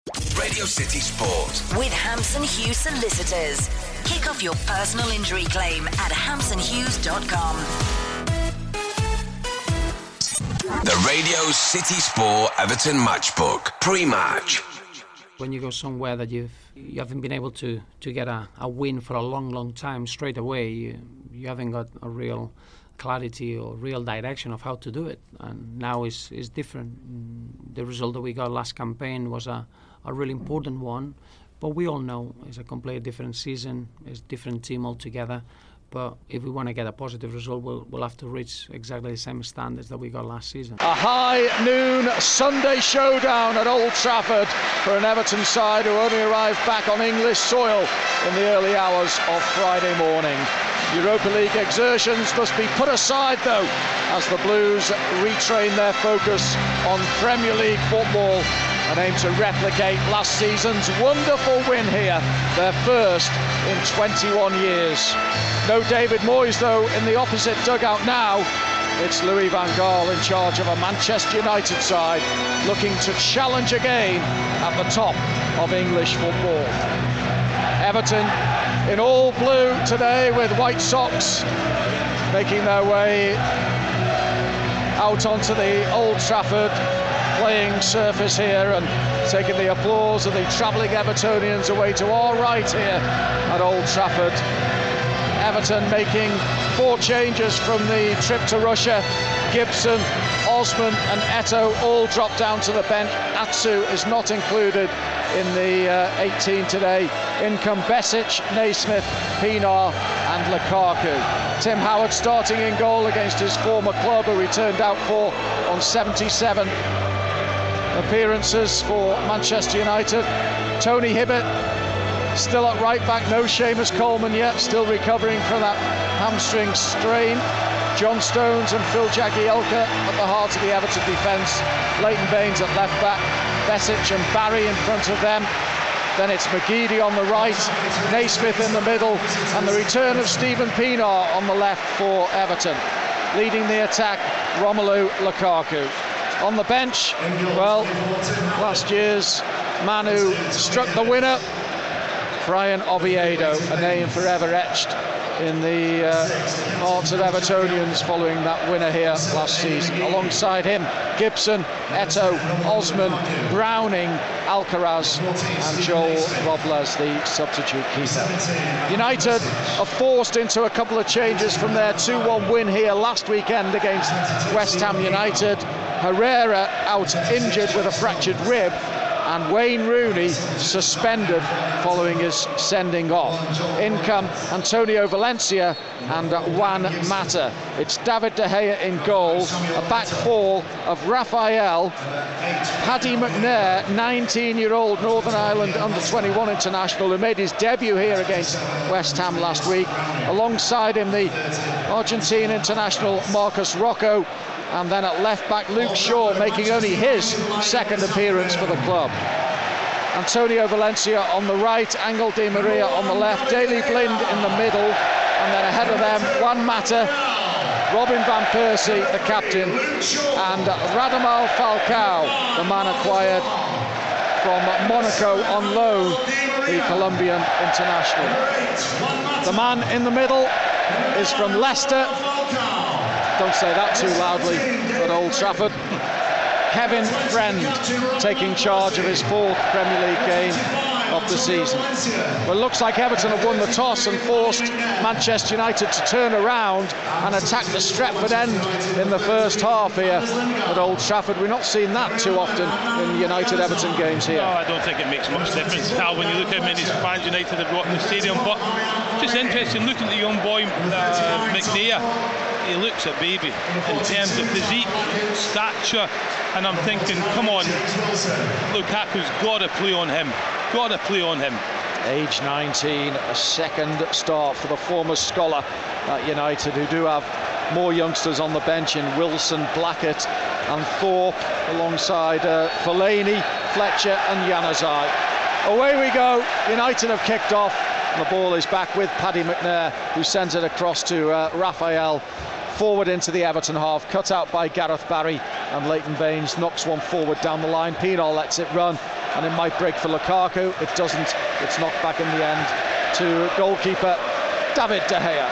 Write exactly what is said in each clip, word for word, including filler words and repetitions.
Radio City Sport. With Hampson Hughes Solicitors. Kick off your personal injury claim at hampson hughes dot com. The Radio City Sport Everton Matchbook. Pre-match. When you go somewhere that you've, you haven't been able to, to get a, a win for a long, long time straight away, you, you haven't got a real clarity or real direction of how to do it. And now is is different. The result that we got last campaign was a, a really important one. But we all know it's a completely different season, it's a different team altogether. But if we want to get a positive result, we'll, we'll have to reach exactly the same standards that we got last season. A high noon Sunday showdown at Old Trafford for an Everton side who only arrived back on English soil in the early hours of Friday morning. Europa League exertions must be put aside though as the Blues retrain their focus on Premier League football and aim to replicate last season's wonderful win here, their first in twenty-one years. No David Moyes though in the opposite dugout now. It's Louis van Gaal in charge of a Manchester United side looking to challenge again at the top of English football. Everton in all blue today with white socks, making their way out onto the Old Trafford playing surface here and taking the applause of the travelling Evertonians away to our right here at Old Trafford. Everton making four changes from the trip to Russia. Gibson, Osman and Eto'o all drop down to the bench. Atsu is not included in the uh, eighteen today. In come Besic, Naismith, Pienaar and Lukaku. Tim Howard starting in goal against his former club, who he turned out for on seventy-seven appearances for Manchester United. Tony Hibbert still at right back, no Seamus Coleman yet, still recovering from that hamstring strain. John Stones and Phil Jagielka at the heart of the Everton defence. Leighton Baines at left back, Besic and Barry in front of them. Then it's McGeady on the right, Naismith in the middle, and the return of Stephen Pienaar on the left for Everton. Leading the attack, Romelu Lukaku. On the bench, well, last year's man who struck the winner, Brian Oviedo, a name forever etched in the uh, hearts of Evertonians following that winner here last season. Alongside him, Gibson, Eto'o, Osman, Browning, Alcaraz and Joel Robles, the substitute keeper. United are forced into a couple of changes from their two one win here last weekend against West Ham United. Herrera out injured with a fractured rib, and Wayne Rooney suspended following his sending off. In come Antonio Valencia and Juan Mata. It's David De Gea in goal, a back four of Raphael, Paddy McNair, nineteen-year-old Northern Ireland under twenty-one international who made his debut here against West Ham last week. Alongside him, the Argentine international Marcos Rocco. And then at left back, Luke Shaw making only his second appearance for the club. Antonio Valencia on the right, Angel Di Maria on the left, Daley Blind in the middle, and then ahead of them, Juan Mata, Robin van Persie, the captain, and Radamel Falcao, the man acquired from Monaco on loan, the Colombian international. The man in the middle is from Leicester. Don't say that too loudly at Old Trafford. Kevin Friend taking charge of his fourth Premier League game of the season. Well, it looks like Everton have won the toss and forced Manchester United to turn around and attack the Stretford end in the first half here at Old Trafford. We're not seeing that too often in United Everton games here. No, I don't think it makes much difference, Al, when you look how many fans United have brought in the stadium. But just interesting looking at the young boy uh, McNair. He looks a baby in terms of physique, stature, and I'm thinking, come on, Lukaku's got to play on him, got to play on him. Age nineteen, a second start for the former scholar at United, who do have more youngsters on the bench in Wilson, Blackett and Thorpe, alongside uh, Fellaini, Fletcher and Januzaj. Away we go, United have kicked off, and the ball is back with Paddy McNair, who sends it across to uh, Raphael. Forward into the Everton half, cut out by Gareth Barry, and Leighton Baines knocks one forward down the line. Pienaar lets it run, and it might break for Lukaku. It doesn't. It's knocked back in the end to goalkeeper David De Gea.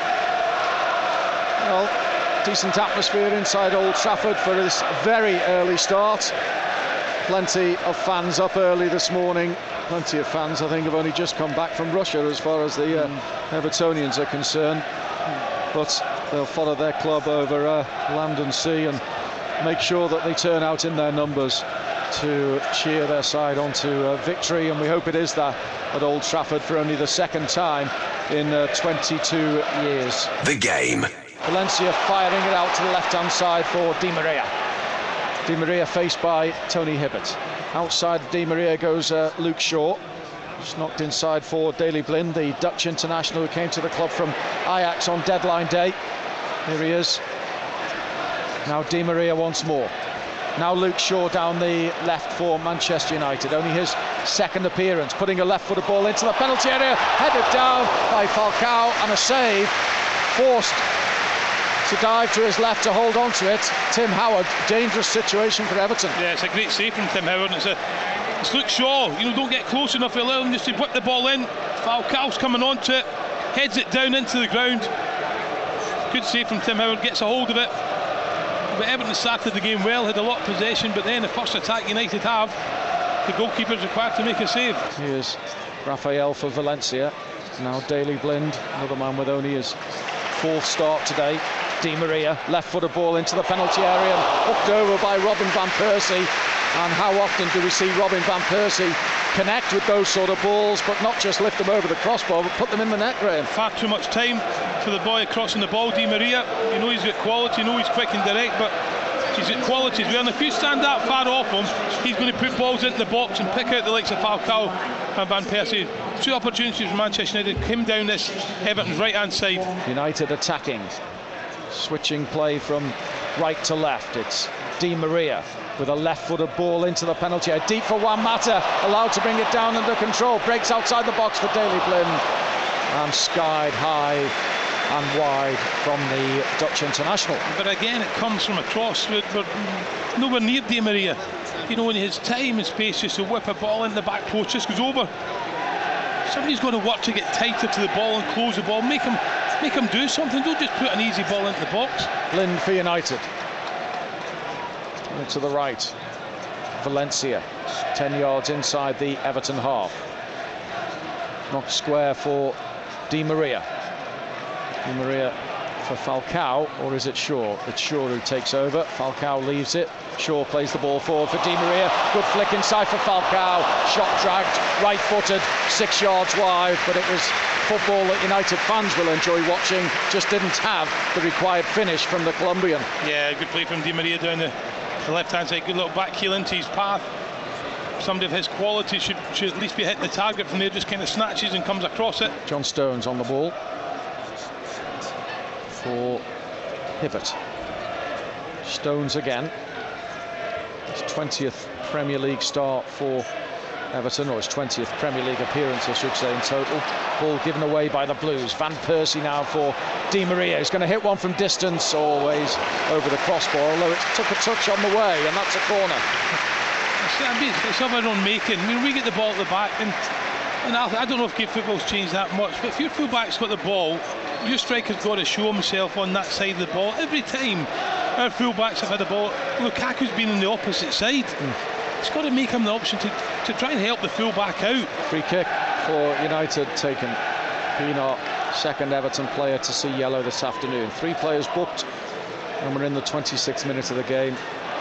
Well, decent atmosphere inside Old Trafford for this very early start. Plenty of fans up early this morning. Plenty of fans, I think, have only just come back from Russia as far as the uh, mm. Evertonians are concerned. Mm. But they'll follow their club over uh, land and sea and make sure that they turn out in their numbers to cheer their side on to uh, victory. And we hope it is that at Old Trafford for only the second time in uh, twenty-two years. The game. Valencia firing it out to the left-hand side for Di Maria. Di Maria faced by Tony Hibbert. Outside Di Maria goes uh, Luke Shaw. Just knocked inside for Daley Blind, the Dutch international who came to the club from Ajax on deadline day. Here he is. Now Di Maria once more. Now Luke Shaw down the left for Manchester United. Only his second appearance, putting a left-footed ball into the penalty area, headed down by Falcao, and a save, forced to dive to his left to hold on to it. Tim Howard, dangerous situation for Everton. Yeah, it's a great save from Tim Howard. It's, a, it's Luke Shaw, you know, don't get close enough, allow him just to whip the ball in. Falcao's coming onto it, heads it down into the ground. Good save from Tim Howard, gets a hold of it. But Everton started the game well, had a lot of possession, but then the first attack United have, the goalkeeper's required to make a save. Here's Rafael for Valencia. Now Daley Blind, another man with only his fourth start today. Di Maria, left-footed ball into the penalty area and hooked over by Robin van Persie. And how often do we see Robin van Persie connect with those sort of balls, but not just lift them over the crossbar, but put them in the net, Graham? Far too much time for the boy crossing the ball, Di Maria. You know he's got quality, you know he's quick and direct, but he's got quality as well. And if you stand that far off him, he's going to put balls into the box and pick out the likes of Falcao and Van Persie. Two opportunities for Manchester United came down this Everton's right-hand side. United attacking, switching play from right to left. It's Di Maria with a left-footed ball into the penalty area, deep for Juan Mata, allowed to bring it down under control, breaks outside the box for Daley Blind, and skied high and wide from the Dutch international. But again, it comes from across, but, but nowhere near Di Maria. You know, in his time and space just to whip a ball into the back post, just goes over. Somebody's got to work to get tighter to the ball and close the ball, make him make him do something. Don't just put an easy ball into the box. Blind for United. To the right, Valencia, ten yards inside the Everton half. Knocked square for Di Maria. Di Maria for Falcao, or is it Shaw? It's Shaw who takes over. Falcao leaves it. Shaw plays the ball forward for Di Maria. Good flick inside for Falcao. Shot dragged, right-footed, six yards wide, but it was football that United fans will enjoy watching. Just didn't have the required finish from the Colombian. Yeah, good play from Di Maria down the The left-hand side, good little back heel into his path. Somebody of his quality should, should at least be hitting the target from there, just kind of snatches and comes across it. John Stones on the ball for Hibbert. Stones again. His twentieth Premier League start for Everton, or his twentieth Premier League appearance, I should say, in total. Ball given away by the Blues. Van Persie now for Di Maria. He's going to hit one from distance, always over the crossbar, although it took a touch on the way, and that's a corner. I mean, it's of our own making. I mean, we get the ball at the back, and, and I, I don't know if Cape football's changed that much, but if your fullback's got the ball, your striker's got to show himself on that side of the ball. Every time our fullbacks have had the ball, Lukaku's been on the opposite side. Mm. It's got to make him the option to, to try and help the full-back out. Free kick for United taken. Pienaar, second Everton player to see yellow this afternoon. Three players booked, and we're in the twenty-sixth minute of the game.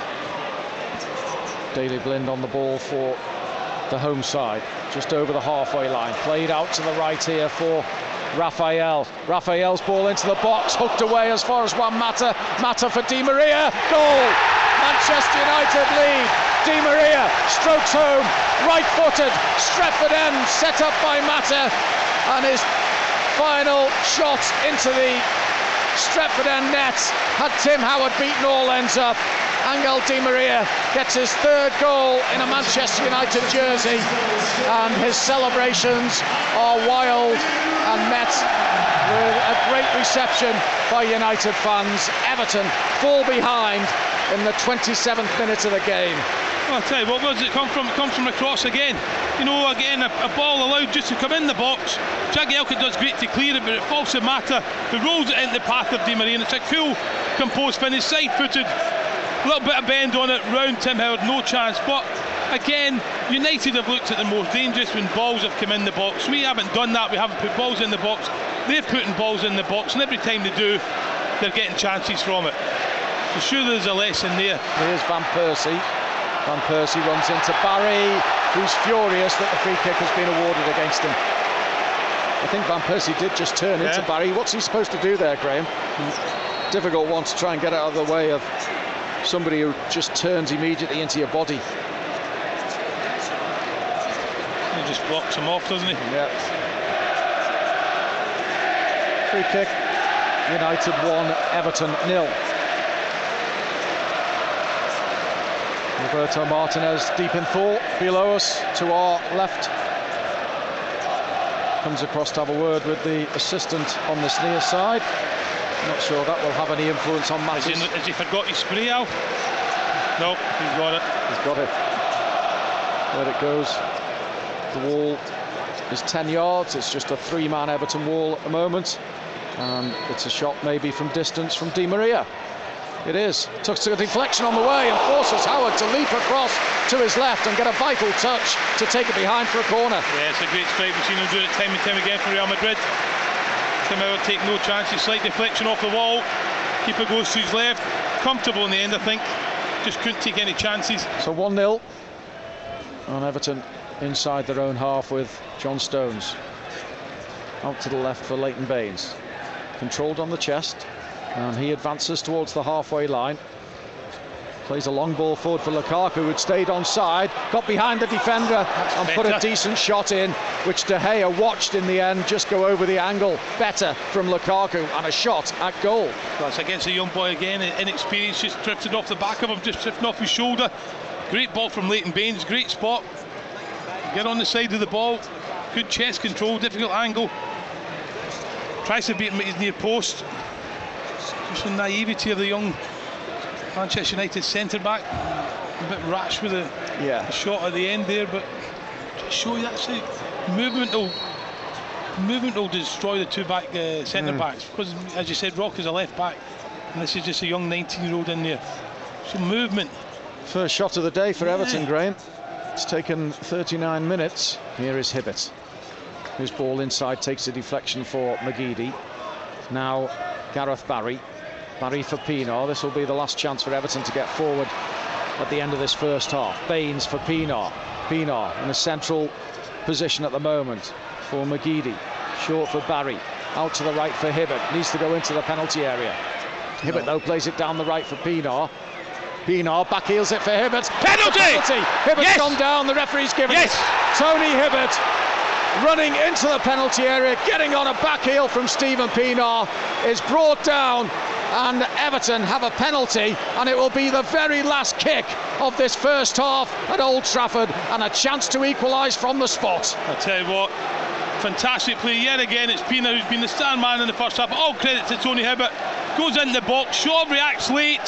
Daley Blind on the ball for the home side, just over the halfway line. Played out to the right here for Rafael. Rafael's ball into the box, hooked away as far as Juan Mata. Mata for Di Maria. Goal! Manchester United lead. Di Maria strokes home, right-footed, Stretford end set up by Mata, and his final shot into the Stretford end net had Tim Howard beaten all ends up. Angel Di Maria gets his third goal in a Manchester United jersey, and his celebrations are wild and met with a great reception by United fans. Everton fall behind in the twenty-seventh minute of the game. Well, I'll tell you what, where does it come from? It comes from a cross again. You know, again, a, a ball allowed just to come in the box. Jagielka does great to clear it, but it falls to Mata, who rolls it into the path of Di Maria, and it's a cool, composed finish, side-footed, a little bit of bend on it, round Tim Howard, no chance. But again, United have looked at the most dangerous when balls have come in the box. We haven't done that, we haven't put balls in the box. They're putting balls in the box, and every time they do, they're getting chances from it. So sure there's a lesson there. Here's Van Persie. Van Persie runs into Barry, who's furious that the free kick has been awarded against him. I think Van Persie did just turn yeah. into Barry. What's he supposed to do there, Graham? Mm. Difficult one to try and get out of the way of somebody who just turns immediately into your body. He just blocks him off, doesn't he? Yeah. Free kick. United one, Everton nil. Roberto Martinez deep in thought below us to our left. Comes across to have a word with the assistant on this near side. Not sure that will have any influence on matters. Has he, has he forgot his spray, Al? No, he's got it. He's got it. There it goes. The wall is ten yards. It's just a three-man Everton wall at the moment. And it's a shot maybe from distance from Di Maria. It is. Took a deflection on the way and forces Howard to leap across to his left and get a vital touch to take it behind for a corner. Yeah, it's a great strike. We've seen him do it time and time again for Real Madrid. Tim Howard take no chances. Slight deflection off the wall. Keeper goes to his left. Comfortable in the end, I think. Just couldn't take any chances. So one nil. And Everton inside their own half with John Stones. Out to the left for Leighton Baines. Controlled on the chest. And he advances towards the halfway line. Plays a long ball forward for Lukaku, who'd stayed onside, got behind the defender and put a decent shot in, which De Gea watched in the end just go over the angle. Better from Lukaku, and a shot at goal. That's against a young boy again, inexperienced, just drifted off the back of him, just drifting off his shoulder. Great ball from Leighton Baines, great spot. Get on the side of the ball, good chest control, difficult angle. Tries to beat him at his near post. Just the naivety of the young Manchester United centre-back. A bit rash with the, yeah. the shot at the end there, but to show you that's the movement will movement will destroy the two back uh, centre-backs. Mm. Because, as you said, Rock is a left-back, and this is just a young nineteen-year-old in there. So movement. First shot of the day for yeah. Everton, Graham. It's taken thirty-nine minutes. Here is Hibbert, whose ball inside takes a deflection for McGeady. Now Gareth Barry. Barry for Pienaar. This will be the last chance for Everton to get forward at the end of this first half. Baines for Pienaar. Pienaar in a central position at the moment for McGeady. Short for Barry. Out to the right for Hibbert. Needs to go into the penalty area. Hibbert, though, plays it down the right for Pienaar. Pienaar backheels it for Hibbert. Penalty! penalty! Hibbert's yes! gone down. The referee's given yes! it. Tony Hibbert running into the penalty area, getting on a back heel from Steven Pienaar, is brought down, and Everton have a penalty, and it will be the very last kick of this first half at Old Trafford, and a chance to equalise from the spot. I tell you what, fantastic play yet again. It's Pienaar who's been the star man in the first half. All credit to Tony Hibbert. Goes in the box. Shaw reacts late.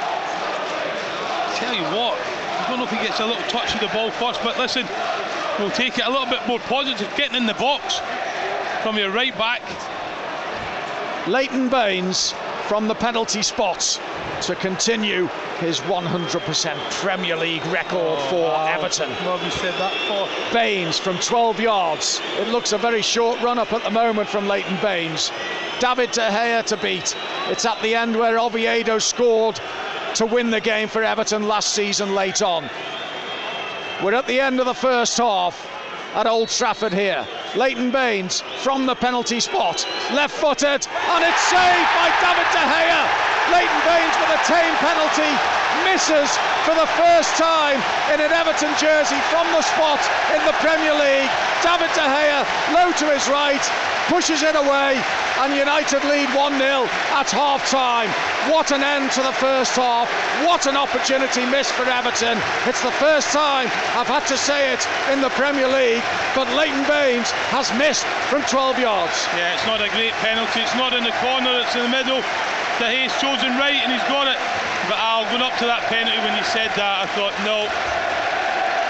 I tell you what, I don't know if he gets a little touch of the ball first, but listen, we'll take it a little bit more positive, getting in the box from your right back. Leighton Baines from the penalty spot to continue his one hundred percent Premier League record oh, for wow. Everton. What have you said that for? Baines from twelve yards. It looks a very short run up at the moment from Leighton Baines. David De Gea to beat. It's at the end where Oviedo scored to win the game for Everton last season late on. We're at the end of the first half at Old Trafford here. Leighton Baines from the penalty spot, left-footed, and it's saved by David De Gea. Leighton Baines with a tame penalty, misses for the first time in an Everton jersey from the spot in the Premier League. David De Gea, low to his right, pushes it away, and United lead one nil at half-time. What an end to the first half. What an opportunity missed for Everton. It's the first time I've had to say it in the Premier League, but Leighton Baines has missed from twelve yards. Yeah, it's not a great penalty. It's not in the corner, it's in the middle. De Gea's chosen right and he's got it. But Al, going up to that penalty when he said that, I thought, no,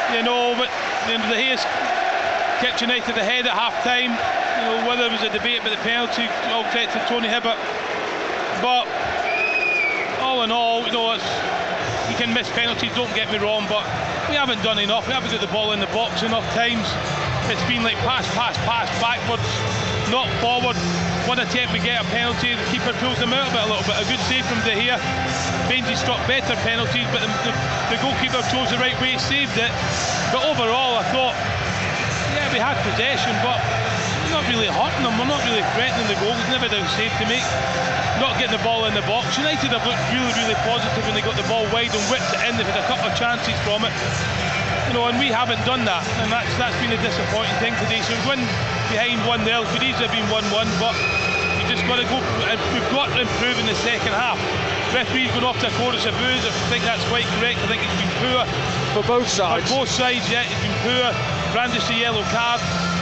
you know, but the end of the Hayes kept United ahead at half time. You know, whether there was a debate about the penalty, all credit to Tony Hibbert. But all in all, you know, it's, you can miss penalties, don't get me wrong, but we haven't done enough. We haven't got the ball in the box enough times. It's been like pass, pass, pass, backwards, not forward. One attempt we get a penalty, the keeper pulls them out of it a little bit. A good save from De Gea. Benji struck better penalties, but the, the, the goalkeeper chose the right way, saved it. But overall, I thought, yeah, we had possession, but we're not really hurting them. We're not really threatening the goal. We've never done a save to make. Not getting the ball in the box. United have looked really, really positive when they got the ball wide and whipped it in. They've had a couple of chances from it. You know, and we haven't done that, and that's that's been a disappointing thing today. So we win behind one nil, could easily have been one one, but we just got to go. We've got to improve in the second half. Referee's gone off to a chorus of boos. I think that's quite correct. I think it's been poor for both sides. For both sides, yeah, it's been poor. Brandished the yellow card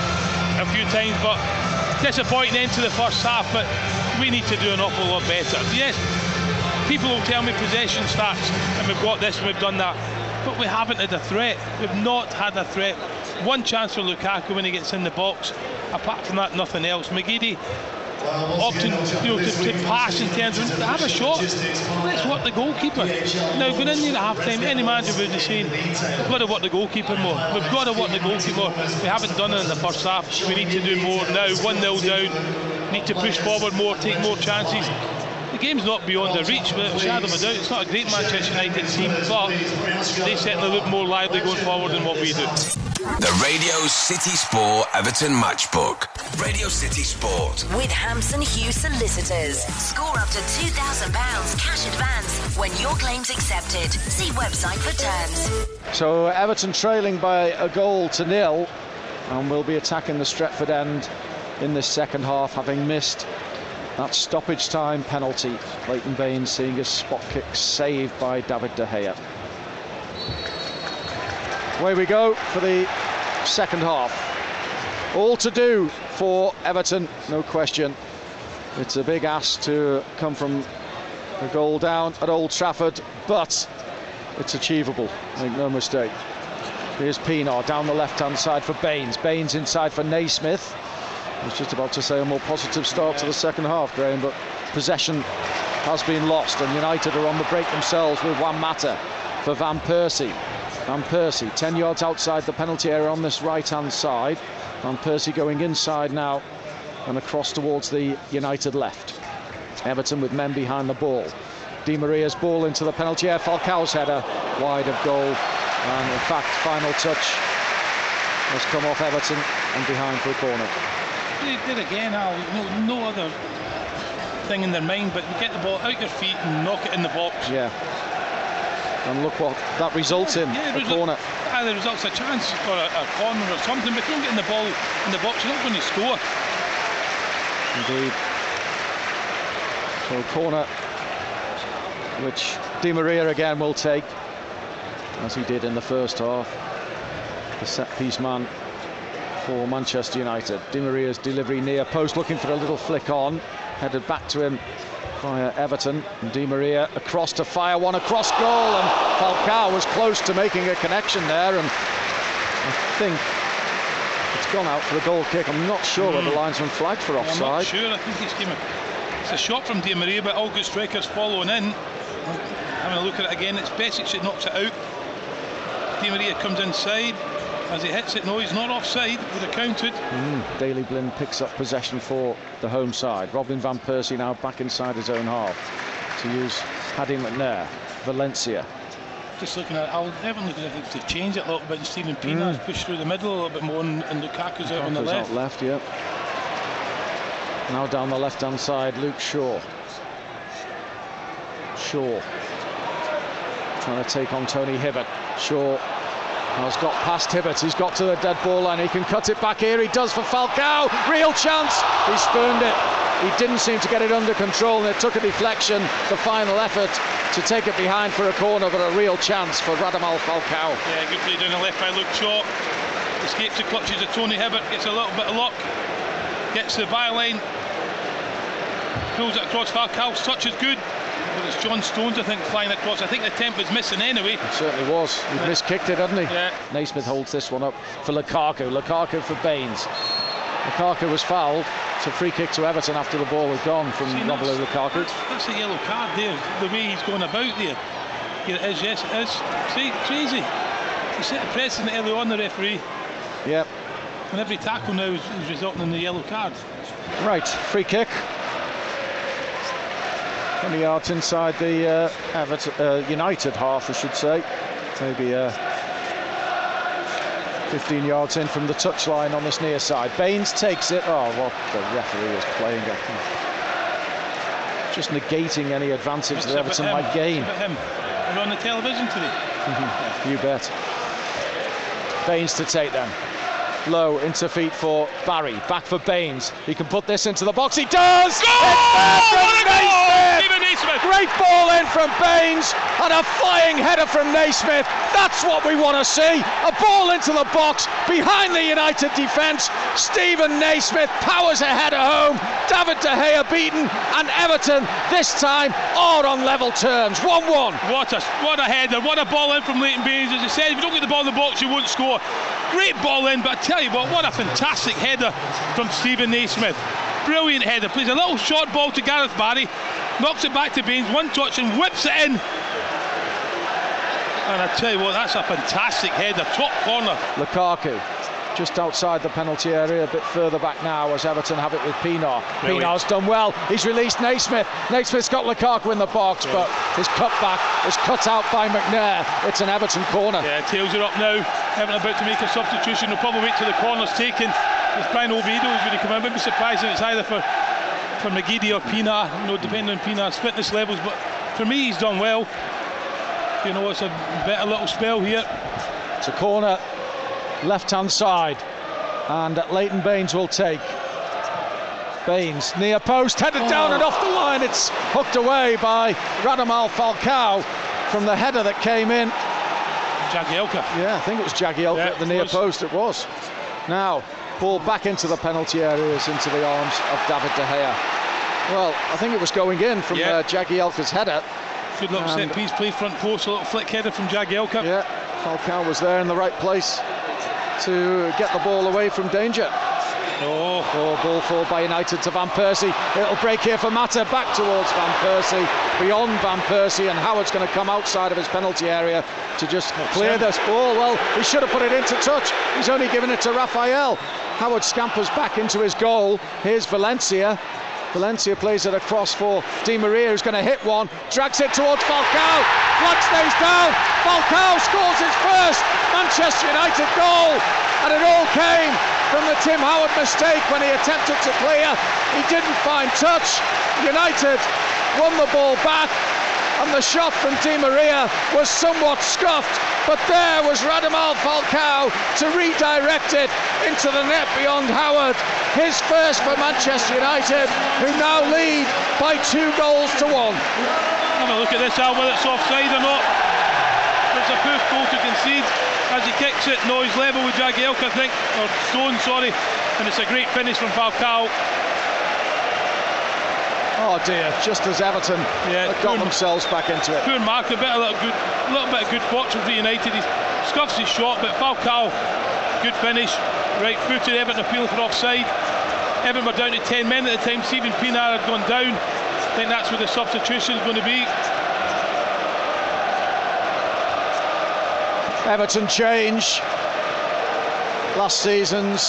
a few times, but disappointing end to the first half. But we need to do an awful lot better. Yes, people will tell me possession stats, and we've got this and we've done that. But we haven't had a threat. We've not had a threat. One chance for Lukaku when he gets in the box. Apart from that, nothing else. McGeady opting, you know, to, to pass in terms of have a shot. Let's work the goalkeeper. Now, going in there at half time, any manager would be saying, we've got to work the goalkeeper more. We've got to work the goalkeeper more. We haven't done it in the first half. We need to do more now. one nil down. Need to push forward more, take more chances. The game's not beyond their reach, without a shadow of a doubt. It's not a great Manchester United team, but they certainly look more lively going forward than what we do. The Radio City Sport Everton Matchbook. Radio City Sport. With Hampson Hughes Solicitors. Score up to two thousand pounds cash advance when your claim's accepted. See website for terms. So Everton trailing by a goal to nil, and will be attacking the Stretford end in this second half, having missed that stoppage time penalty. Leighton Baines seeing his spot kick saved by David De Gea. Away we go for the second half. All to do for Everton, no question. It's a big ask to come from a goal down at Old Trafford, but it's achievable, make no mistake. Here's Pienaar down the left-hand side for Baines. Baines inside for Naismith. I was just about to say a more positive start to the second half, Graham, but possession has been lost, and United are on the break themselves with Juan Mata for Van Persie. Van Persie, ten yards outside the penalty area on this right-hand side. Van Persie going inside now and across towards the United left. Everton with men behind the ball. Di Maria's ball into the penalty area. Falcao's header wide of goal, and in fact, final touch has come off Everton and behind for a corner. They did again, Al. No, no other thing in their mind but get the ball out your feet and knock it in the box. Yeah. And look what that results in, yeah, a result, corner. Either results a chance or a, a corner or something, but if you don't get in the ball in the box, you're not going to score. Indeed. So corner, which Di Maria again will take, as he did in the first half. The set-piece man for Manchester United. Di Maria's delivery near post, looking for a little flick on, headed back to him via Everton. And Di Maria across to fire one across goal, and Falcao was close to making a connection there, and I think it's gone out for the goal kick. I'm not sure mm. whether the linesman flagged for offside. I'm not sure. I think it's came a, it's a shot from Di Maria, but all good strikers following in. Having a look at it again, it's Besic that knocks it out. Di Maria comes inside. As he hits it, no, he's not offside, would have counted. Mm, Daley Blind picks up possession for the home side. Robin Van Persie now back inside his own half to use Paddy McNair. Valencia. Just looking at it, I'll never look as if to change it a little bit. And Stephen Pienaar's mm. pushed through the middle a little bit more, and, and Lukaku's out on the left. Out left, yeah. Now down the left-hand side, Luke Shaw. Shaw trying to take on Tony Hibbert. Shaw has got past Hibbert, he's got to the dead ball line, he can cut it back here, he does for Falcao, real chance, he spurned it, he didn't seem to get it under control, and it took a deflection, the final effort to take it behind for a corner, but a real chance for Radamel Falcao. Yeah, good play down the left by Luke Shaw, escapes the clutches of Tony Hibbert, gets a little bit of luck, gets the byline, pulls it across. Falcao's touch is good, But it's John Stones, I think, flying across. I think the attempt was missing anyway. It certainly was. He Yeah. miskicked it, hadn't he? Yeah. Naismith holds this one up for Lukaku. Lukaku for Baines. Lukaku was fouled. It's a free kick to Everton after the ball was gone from See, Romelu that's- Lukaku. That's, that's a yellow card there, the way he's going about there. Here it is, yes it is. See, crazy. He set a precedent early on, the referee. Yep. And every tackle now is, is resulting in the yellow card. Right, free kick. twenty yards inside the uh, Everton, uh, United half, I should say. Maybe uh, fifteen yards in from the touchline on this near side. Baines takes it. Oh, what the referee is playing at. Just negating any advantage It's that about Everton him. might gain. It's about him. We're on the television today. You bet. Baines to take them. Low into feet for Barry. Back for Baines. He can put this into the box. He does! Goal! It's there from What a goal! Naismith! Stephen Naismith! Great ball in from Baines and a flying header from Naismith. That's what we want to see. A ball into the box behind the United defence. Stephen Naismith powers a header home. David De Gea beaten, and Everton this time are on level terms. one one. What a what a header, what a ball in from Leighton Baines. As I said, if you don't get the ball in the box, you won't score. Great ball in, but I tell you what, what a fantastic header from Stephen Naismith. Brilliant header. Plays a little short ball to Gareth Barry, knocks it back to Baines, one touch and whips it in. And I tell you what, that's a fantastic header, top corner. Lukaku just outside the penalty area, a bit further back now as Everton have it with Pienaar. Brilliant. Pienaar's done well. He's released Naismith. Naismith's got Lukaku in the box, but his cutback is cut out by McNair. It's an Everton corner. Yeah, tails are up now. Everton about to make a substitution. They'll probably wait till the corner's taken. If Brian Oviedo is going to come in, I wouldn't be surprised if it's either for, for McGeady or Pienaar, you know, depending on Pienaar's fitness levels. But for me, he's done well. You know, it's a better little spell here. It's a corner, left-hand side, and Leighton Baines will take. Baines, near post, headed Oh. down and off the line. It's hooked away by Radamel Falcao from the header that came in. Jagielka. Yeah, I think it was Jagielka Yeah, at the it near was. post. It was. Now, ball back into the penalty areas, into the arms of David De Gea. Well, I think it was going in from Yeah. uh, Jagielka's header. Good little And- set piece, play front post, a little flick header from Jagielka. Yeah, Falcao was there in the right place to get the ball away from danger. Oh, Oh, ball forward by United to Van Persie. It'll break here for Mata, back towards Van Persie, beyond Van Persie, and Howard's going to come outside of his penalty area to just clear Sam. this ball. Well, he should have put it into touch. He's only given it to Raphael. Howard scampers back into his goal. Here's Valencia. Valencia plays it across for Di Maria, who's going to hit one, drags it towards Falcao. Flag stays down. Falcao scores his first Manchester United goal, and it all came from the Tim Howard mistake when he attempted to clear. He didn't find touch. United won the ball back, and the shot from Di Maria was somewhat scuffed, but there was Radamel Falcao to redirect it into the net beyond Howard. His first for Manchester United, who now lead by two goals to one. have a look at this, Al, whether it's offside or not. It's a poor goal to concede. As he kicks it, no, he's level with Jagielka, I think, or Stone, sorry, and it's a great finish from Falcao. Oh dear, just as Everton Yeah, had got poor- themselves back into it. Poor mark, a bit of little good, a little bit of good fortune for United. He scuffs his shot, but Falcao, good finish, right footed. Everton appealing for offside. Everton were down to ten men at the time. Stephen Pienaar had gone down. I think that's where the substitution is going to be. Everton change. Last season's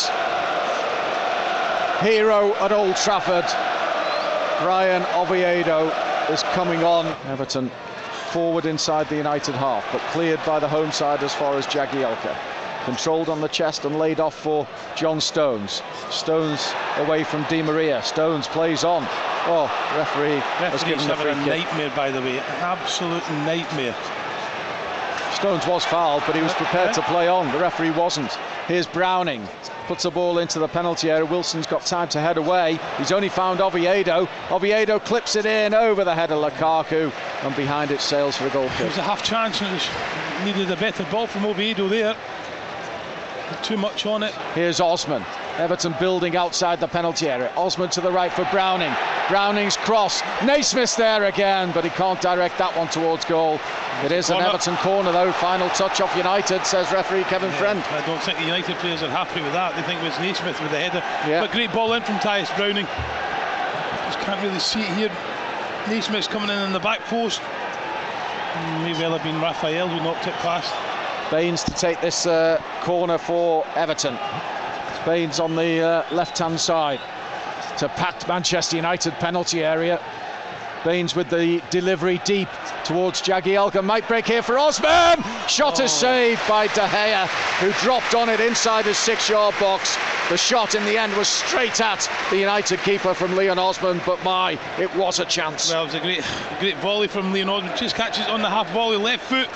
hero at Old Trafford, Ryan Oviedo, is coming on. Everton forward inside the United half, but cleared by the home side as far as Jagielka. Controlled on the chest and laid off for John Stones. Stones away from Di Maria. Stones plays on. Oh, referee has Referee's given the having free a kick. nightmare, by the way, an absolute nightmare. Stones was fouled, but he was prepared to play on. The referee wasn't. Here's Browning. Puts a ball into the penalty area. Wilson's got time to head away. He's only found Oviedo. Oviedo clips it in over the head of Lukaku, and behind it sails for the goal It kick. was a half chance, and it was needed a better ball from Oviedo there. Too much on it. Here's Osman. Everton building outside the penalty area. Osman to the right for Browning. Browning's cross. Naismith's there again, but he can't direct that one towards goal. It is an Everton corner though. Final touch off United, says referee Kevin yeah, Friend. I don't think the United players are happy with that. They think it was Naismith with the header. Yeah. But great ball in from Tyus Browning. Just can't really see it here. Naismith's coming in on the back post. May well have been Raphael who knocked it past. Baines to take this uh, corner for Everton. Baines on the uh, left-hand side to packed Manchester United penalty area. Baines with the delivery deep towards Jagielka. Might break here for Osman. Shot oh. is saved by De Gea, who dropped on it inside his six-yard box. The shot in the end was straight at the United keeper from Leon Osman, but my, it was a chance. Well, it was a great, great volley from Leon Osman. Just catches on the half volley, left foot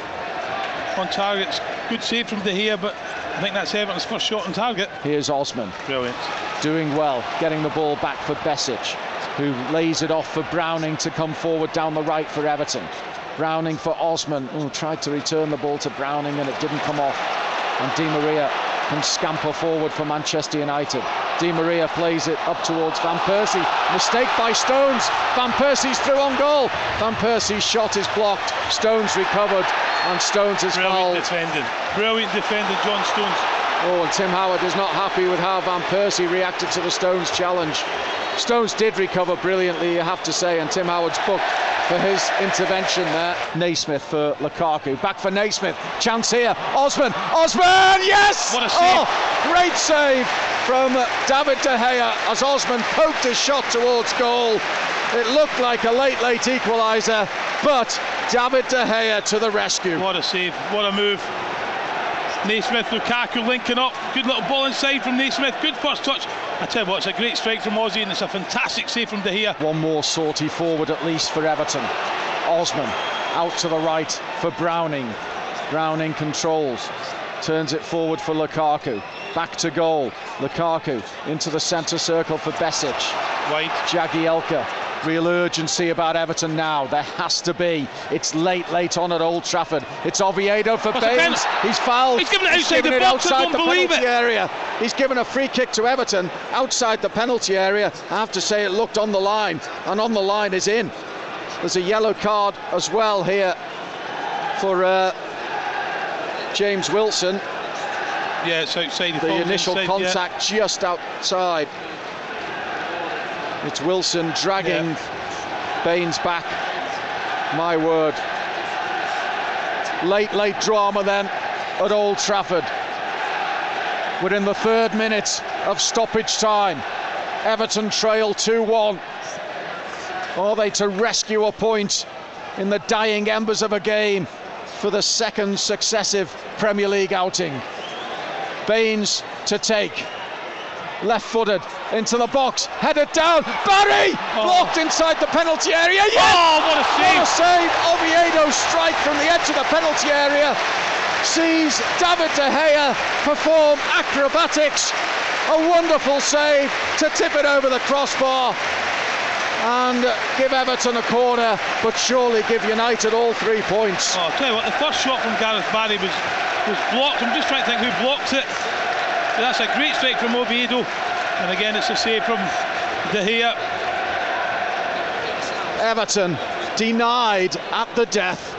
on target. Good save from De Gea, but I think that's Everton's first shot on target. Here's Osman. Brilliant. Doing well, getting the ball back for Besic, who lays it off for Browning to come forward down the right for Everton. Browning for Osman, who tried to return the ball to Browning and it didn't come off. And Di Maria can scamper forward for Manchester United. Di Maria plays it up towards Van Persie. Mistake by Stones. Van Persie's through on goal. Van Persie's shot is blocked. Stones recovered and Stones is Brilliant fouled. defending. Brilliant defender, John Stones. Oh, and Tim Howard is not happy with how Van Persie reacted to the Stones challenge. Stones did recover brilliantly, you have to say, and Tim Howard's booked for his intervention there. Naismith for Lukaku. Back for Naismith. Chance here. Osman. Osman! Yes! What a save. Oh, great save from David De Gea as Osman poked his shot towards goal. It looked like a late, late equaliser, but David De Gea to the rescue. What a save. What a move. Naismith, Lukaku linking up. Good little ball inside from Naismith. Good first touch. I tell you what, it's a great strike from Ozzy and it's a fantastic save from De Gea. One more sortie forward at least for Everton. Osman out to the right for Browning. Browning controls. Turns it forward for Lukaku. Back to goal. Lukaku into the centre circle for Besic. Wide. Jagielka. Real urgency about Everton now. There has to be. It's late, late on at Old Trafford. It's Oviedo for Baines. He's fouled. He's given it He's outside given the it box. outside I don't the believe penalty it. area. He's given a free kick to Everton outside the penalty area. I have to say it looked on the line, and on the line is in. There's a yellow card as well here for uh, James Wilson. Yeah, it's outside. The initial inside, contact yeah. just outside. It's Wilson dragging yeah. Baines back. My word. Late, late drama then at Old Trafford. We're in the third minute of stoppage time. Everton trail two one. Are they to rescue a point in the dying embers of a game for the second successive Premier League outing? Baines to take. Left-footed into the box, headed down. Barry oh. blocked inside the penalty area. Yes! Oh, what a save! What a save! Oviedo's strike from the edge of the penalty area sees David De Gea perform acrobatics. A wonderful save to tip it over the crossbar and give Everton a corner, but surely give United all three points. Oh, I'll tell you what, the first shot from Gareth Barry was was blocked. I'm just trying to think who blocked it. That's a great strike from Oviedo, and again it's a save from De Gea. Everton denied at the death.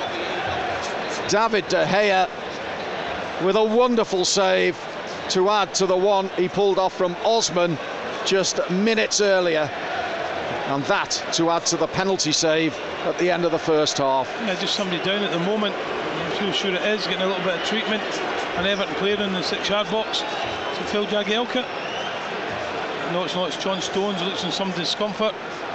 David De Gea with a wonderful save to add to the one he pulled off from Osman just minutes earlier, and that to add to the penalty save at the end of the first half. Yeah, just somebody down at the moment. I'm too sure it is, getting a little bit of treatment. An Everton player in the six-yard box to Phil Jagielka. No, it's not. It's John Stones. He looks in some discomfort.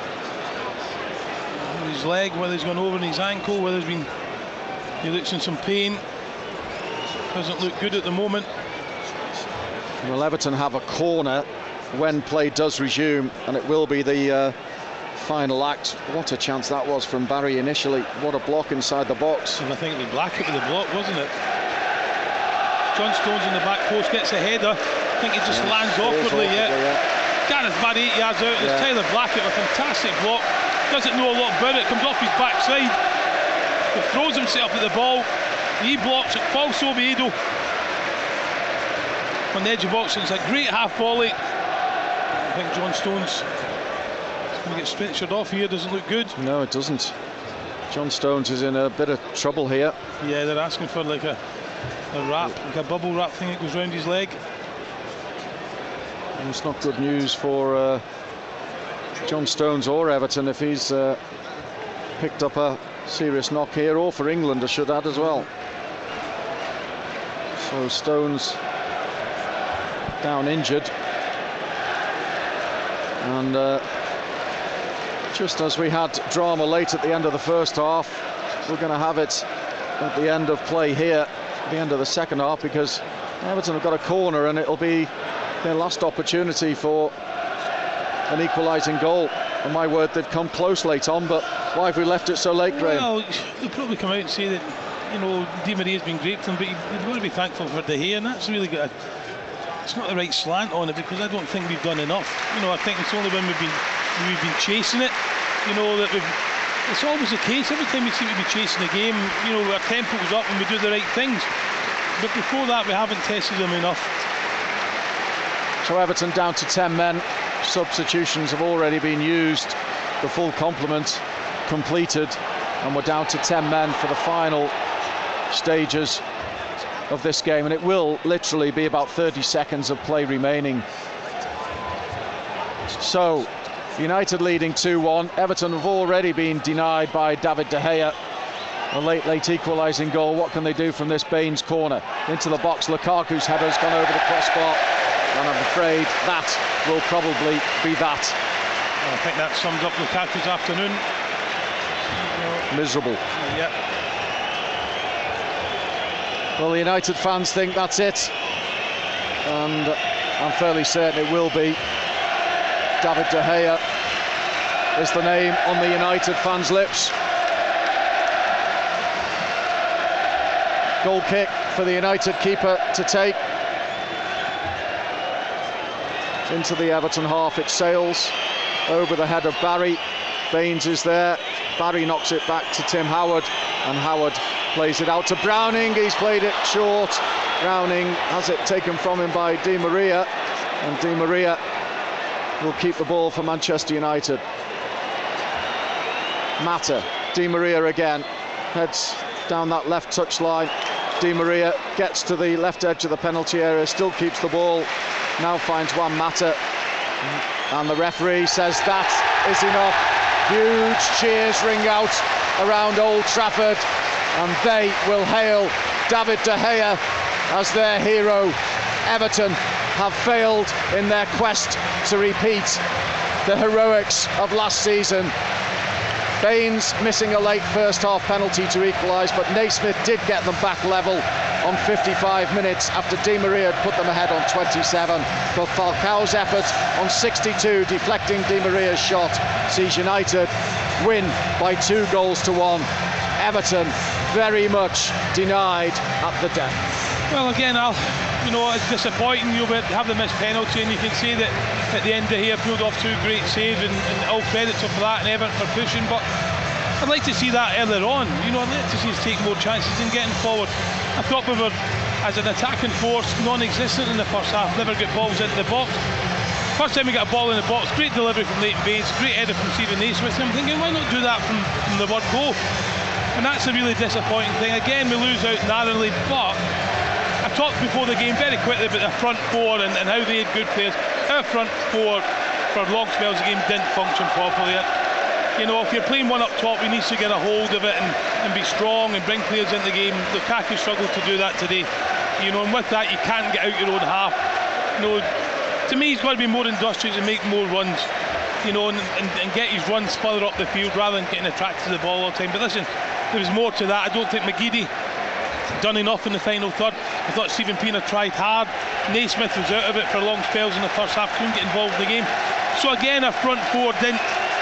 His leg, whether he's gone over in his ankle, whether he's been, he looks in some pain. Doesn't look good at the moment. Well, Everton have a corner when play does resume, and it will be the uh, final act. What a chance that was from Barry initially. What a block inside the box. And I think the Blackett with the block, wasn't it? John Stones in the back post gets a header. I think he just yeah, lands awkwardly. Yeah. yeah. Gareth Barry eight yards out. There's yeah. Tyler Blackett with a fantastic block. Doesn't know a lot about it. Comes off his backside. He throws himself at the ball. He blocks it. Falls to Oviedo. on the edge of box. It's a great half volley. I think John Stones is going to get stretchered off here. Doesn't look good. No, it doesn't. John Stones is in a bit of trouble here. Yeah, they're asking for like a, a wrap, like a bubble wrap thing that goes round his leg. And it's not good news for uh, John Stones or Everton if he's uh, picked up a serious knock here, or for England, I should add as well. So Stones down injured, and uh, just as we had drama late at the end of the first half, we're going to have it at the end of play here, at the end of the second half, because Everton have got a corner and it'll be their last opportunity for an equalising goal. And my word, they've come close late on, but why have we left it so late, Graham? Well, they'll probably come out and say that, you know, Di Maria's been great for them, but you've got to be thankful for De Gea, and that's really got a, it's not the right slant on it, because I don't think we've done enough. You know, I think it's only when we've been we've been chasing it, you know, that we've, it's always the case. Every time we seem to be chasing the game, you know, our tempo goes up and we do the right things. But before that, we haven't tested them enough. So Everton down to ten men. Substitutions have already been used. The full complement completed, and we're down to ten men for the final stages of this game, and it will literally be about thirty seconds of play remaining. So United leading two one. Everton have already been denied by David De Gea a late late equalising goal. What can they do from this Baines corner? Into the box, Lukaku's header's gone over the crossbar, and I'm afraid that will probably be that. I think that sums up Lukaku's afternoon. Miserable. Uh, yeah. Well, the United fans think that's it, and I'm fairly certain it will be. David De Gea is the name on the United fans' lips. Goal kick for the United keeper to take. Into the Everton half it sails, over the head of Barry. Baines is there. Barry knocks it back to Tim Howard, and Howard plays it out to Browning. He's played it short. Browning has it taken from him by Di Maria, and Di Maria will keep the ball for Manchester United. Mata, Di Maria again, heads down that left touch line. Di Maria gets to the left edge of the penalty area, still keeps the ball, now finds Juan Mata, and the referee says that is enough. Huge cheers ring out around Old Trafford, and they will hail David De Gea as their hero. Everton have failed in their quest to repeat the heroics of last season. Baines missing a late first half penalty to equalise, but Naismith did get them back level on fifty-five minutes after Di Maria had put them ahead on twenty-seven. But Falcao's effort on sixty-two, deflecting Di Maria's shot, sees United win by two goals to one. Everton very much denied at the death. Well, again, Al, you know, it's disappointing. You have the missed penalty, and you can see that at the end De Gea pulled off two great saves, and, and all credit to for that, and Everton for pushing. But I'd like to see that earlier on. You know, I'd like to see us take more chances in getting forward. I thought we were, as an attacking force, non-existent in the first half. Never get balls into the box. First time we got a ball in the box, great delivery from Leighton Baines, great header from Stephen Naismith. And I'm thinking, why not do that from, from the word go? And that's a really disappointing thing. Again, we lose out narrowly, but I talked before the game very quickly about the front four and, and how they had good players. Our front four for long spells of the game didn't function properly. You know, if you're playing one up top, he needs to get a hold of it and, and be strong and bring players into the game. Lukaku struggled to do that today. You know, and with that, you can't get out your own half. You know, to me, he's got to be more industrious and make more runs. You know, and, and, and get his runs further up the field rather than getting attracted to the ball all the time. But listen, there was more to that. I don't think McGeady done enough in the final third. I thought Stephen Pienaar tried hard. Naismith was out of it for long spells in the first half, couldn't get involved in the game. So again, our front four didn't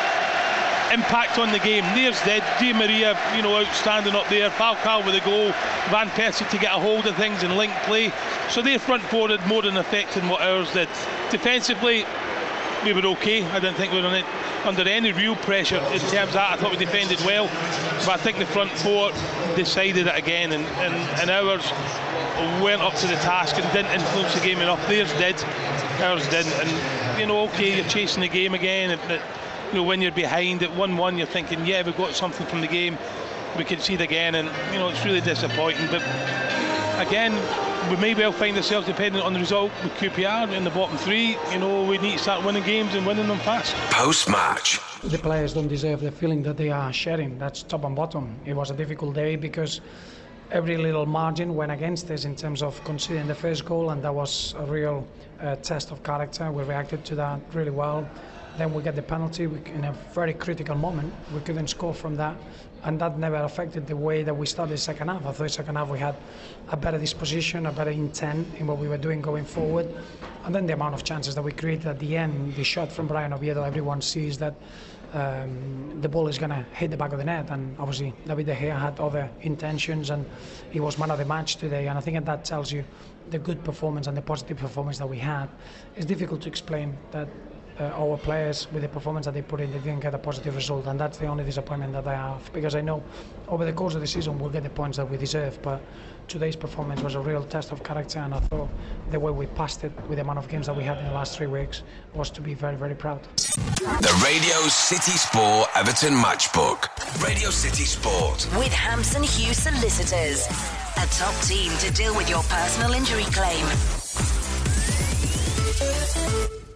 impact on the game. There's dead. Di Maria, you know, outstanding up there. Falcao with a goal. Van Persie to get a hold of things and link play. So their front four had more an effect than what ours did. Defensively, we were okay. I didn't think we were under any real pressure in terms of that. I thought we defended well, but I think the front four decided it again, and, and, and ours weren't up to the task and didn't influence the game enough. Theirs did, ours didn't. And you know, okay, you're chasing the game again. And, you know, when you're behind at one one, you're thinking, yeah, we've got something from the game. We can see it again, and you know, it's really disappointing. But again, we may well find ourselves dependent on the result with Q P R in the bottom three. You know, we need to start winning games and winning them fast. Post-match. The players don't deserve the feeling that they are sharing. That's top and bottom. It was a difficult day because every little margin went against us in terms of conceding the first goal, and that was a real uh, test of character. We reacted to that really well. Then we get the penalty we, in a very critical moment. We couldn't score from that, and that never affected the way that we started the second half. I thought the second half we had a better disposition, a better intent in what we were doing going forward. And then the amount of chances that we created at the end, the shot from Brian Oviedo, everyone sees that um, the ball is going to hit the back of the net, and obviously David De Gea had other intentions, and he was man of the match today. And I think that tells you the good performance and the positive performance that we had. It's difficult to explain that Uh, our players, with the performance that they put in, they didn't get a positive result, and that's the only disappointment that I have, because I know over the course of the season we'll get the points that we deserve, but today's performance was a real test of character, and I thought the way we passed it with the amount of games that we had in the last three weeks was to be very, very proud. The Radio City Sport Everton Matchbook. Radio City Sport. With Hampson Hughes Solicitors, a top team to deal with your personal injury claim.